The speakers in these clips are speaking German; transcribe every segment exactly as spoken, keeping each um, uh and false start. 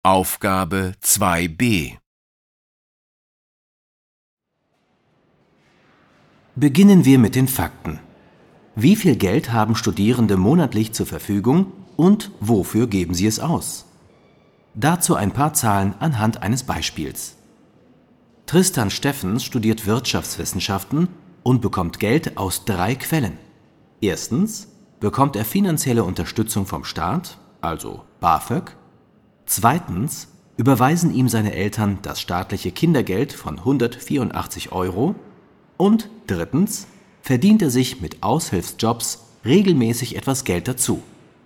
Aufgabe zwei b. Beginnen wir mit den Fakten. Wie viel Geld haben Studierende monatlich zur Verfügung und wofür geben sie es aus? Dazu ein paar Zahlen anhand eines Beispiels. Tristan Steffens studiert Wirtschaftswissenschaften und bekommt Geld aus drei Quellen. Erstens bekommt er finanzielle Unterstützung vom Staat, also BAföG. Zweitens überweisen ihm seine Eltern das staatliche Kindergeld von hundertvierundachtzig Euro. Und drittens verdient er sich mit Aushilfsjobs regelmäßig etwas Geld dazu.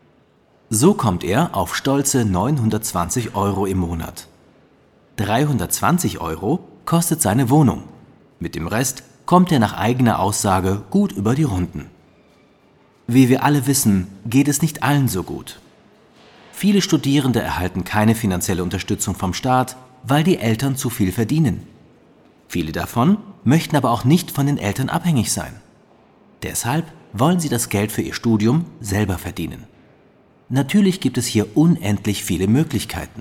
So kommt er auf stolze neunhundertzwanzig Euro im Monat. dreihundertzwanzig Euro kostet seine Wohnung. Mit dem Rest kommt er nach eigener Aussage gut über die Runden. Wie wir alle wissen, geht es nicht allen so gut. Viele Studierende erhalten keine finanzielle Unterstützung vom Staat, weil die Eltern zu viel verdienen. Viele davon möchten aber auch nicht von den Eltern abhängig sein. Deshalb wollen sie das Geld für ihr Studium selber verdienen. Natürlich gibt es hier unendlich viele Möglichkeiten.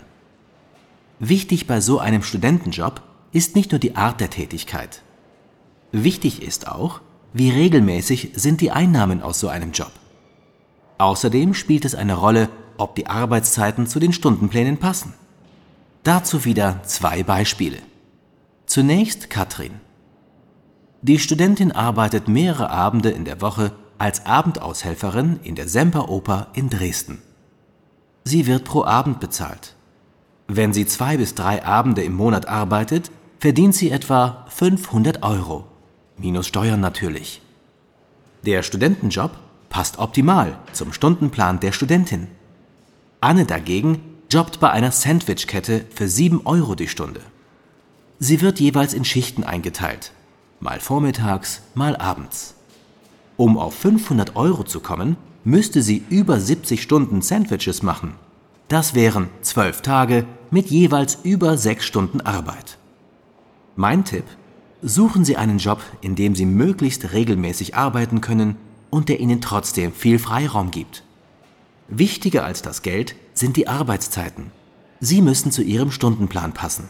Wichtig bei so einem Studentenjob ist nicht nur die Art der Tätigkeit. Wichtig ist auch, wie regelmäßig sind die Einnahmen aus so einem Job. Außerdem spielt es eine Rolle, ob die Arbeitszeiten zu den Stundenplänen passen. Dazu wieder zwei Beispiele. Zunächst Katrin. Die Studentin arbeitet mehrere Abende in der Woche als Abendaushelferin in der Semperoper in Dresden. Sie wird pro Abend bezahlt. Wenn sie zwei bis drei Abende im Monat arbeitet, verdient sie etwa fünfhundert Euro, minus Steuern natürlich. Der Studentenjob passt optimal zum Stundenplan der Studentin. Anne dagegen jobbt bei einer Sandwichkette für sieben Euro die Stunde. Sie wird jeweils in Schichten eingeteilt, mal vormittags, mal abends. Um auf fünfhundert Euro zu kommen, müsste sie über siebzig Stunden Sandwiches machen. Das wären zwölf Tage mit jeweils über sechs Stunden Arbeit. Mein Tipp: Suchen Sie einen Job, in dem Sie möglichst regelmäßig arbeiten können und der Ihnen trotzdem viel Freiraum gibt. Wichtiger als das Geld sind die Arbeitszeiten. Sie müssen zu Ihrem Stundenplan passen.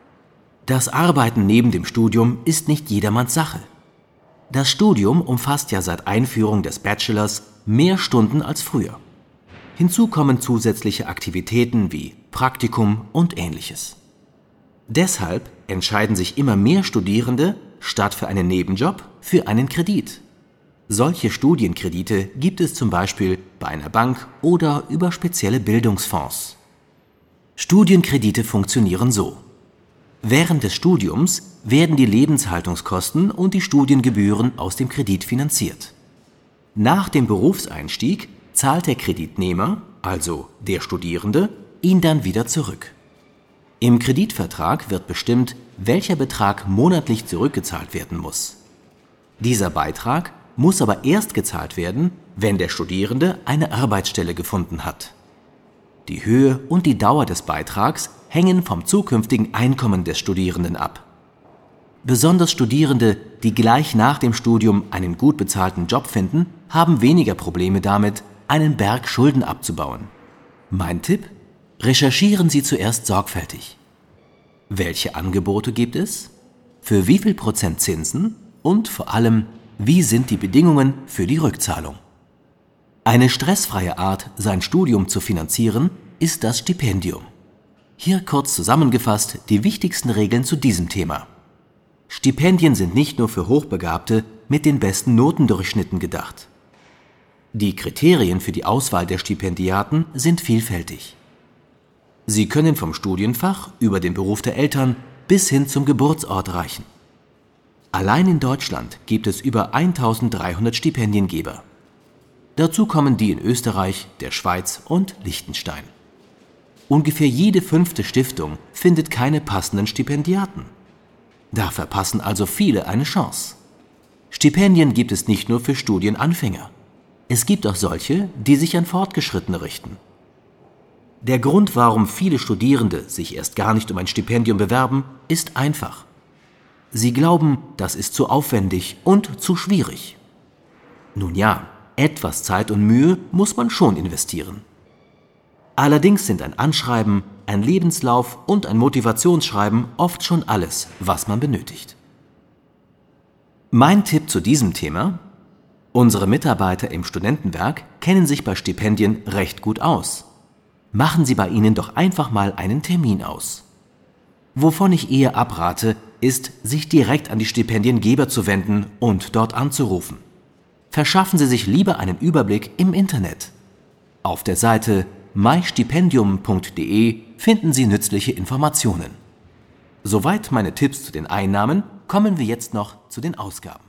Das Arbeiten neben dem Studium ist nicht jedermanns Sache. Das Studium umfasst ja seit Einführung des Bachelors mehr Stunden als früher. Hinzu kommen zusätzliche Aktivitäten wie Praktikum und Ähnliches. Deshalb entscheiden sich immer mehr Studierende, statt für einen Nebenjob, für einen Kredit. Solche Studienkredite gibt es zum Beispiel bei einer Bank oder über spezielle Bildungsfonds. Studienkredite funktionieren so. Während des Studiums werden die Lebenshaltungskosten und die Studiengebühren aus dem Kredit finanziert. Nach dem Berufseinstieg zahlt der Kreditnehmer, also der Studierende, ihn dann wieder zurück. Im Kreditvertrag wird bestimmt, welcher Betrag monatlich zurückgezahlt werden muss. Dieser Beitrag muss aber erst gezahlt werden, wenn der Studierende eine Arbeitsstelle gefunden hat. Die Höhe und die Dauer des Beitrags hängen vom zukünftigen Einkommen des Studierenden ab. Besonders Studierende, die gleich nach dem Studium einen gut bezahlten Job finden, haben weniger Probleme damit, einen Berg Schulden abzubauen. Mein Tipp: Recherchieren Sie zuerst sorgfältig. Welche Angebote gibt es? Für wie viel Prozent Zinsen? Und vor allem, wie sind die Bedingungen für die Rückzahlung? Eine stressfreie Art, sein Studium zu finanzieren, ist das Stipendium. Hier kurz zusammengefasst die wichtigsten Regeln zu diesem Thema. Stipendien sind nicht nur für Hochbegabte mit den besten Notendurchschnitten gedacht. Die Kriterien für die Auswahl der Stipendiaten sind vielfältig. Sie können vom Studienfach über den Beruf der Eltern bis hin zum Geburtsort reichen. Allein in Deutschland gibt es über eintausenddreihundert Stipendiengeber. Dazu kommen die in Österreich, der Schweiz und Liechtenstein. Ungefähr jede fünfte Stiftung findet keine passenden Stipendiaten. Da verpassen also viele eine Chance. Stipendien gibt es nicht nur für Studienanfänger. Es gibt auch solche, die sich an Fortgeschrittene richten. Der Grund, warum viele Studierende sich erst gar nicht um ein Stipendium bewerben, ist einfach. Sie glauben, das ist zu aufwendig und zu schwierig. Nun ja, etwas Zeit und Mühe muss man schon investieren. Allerdings sind ein Anschreiben, ein Lebenslauf und ein Motivationsschreiben oft schon alles, was man benötigt. Mein Tipp zu diesem Thema: Unsere Mitarbeiter im Studentenwerk kennen sich bei Stipendien recht gut aus. Machen Sie bei ihnen doch einfach mal einen Termin aus. Wovon ich eher abrate, ist, sich direkt an die Stipendiengeber zu wenden und dort anzurufen. Verschaffen Sie sich lieber einen Überblick im Internet. Auf der Seite my stipendium punkt de finden Sie nützliche Informationen. Soweit meine Tipps zu den Einnahmen, kommen wir jetzt noch zu den Ausgaben.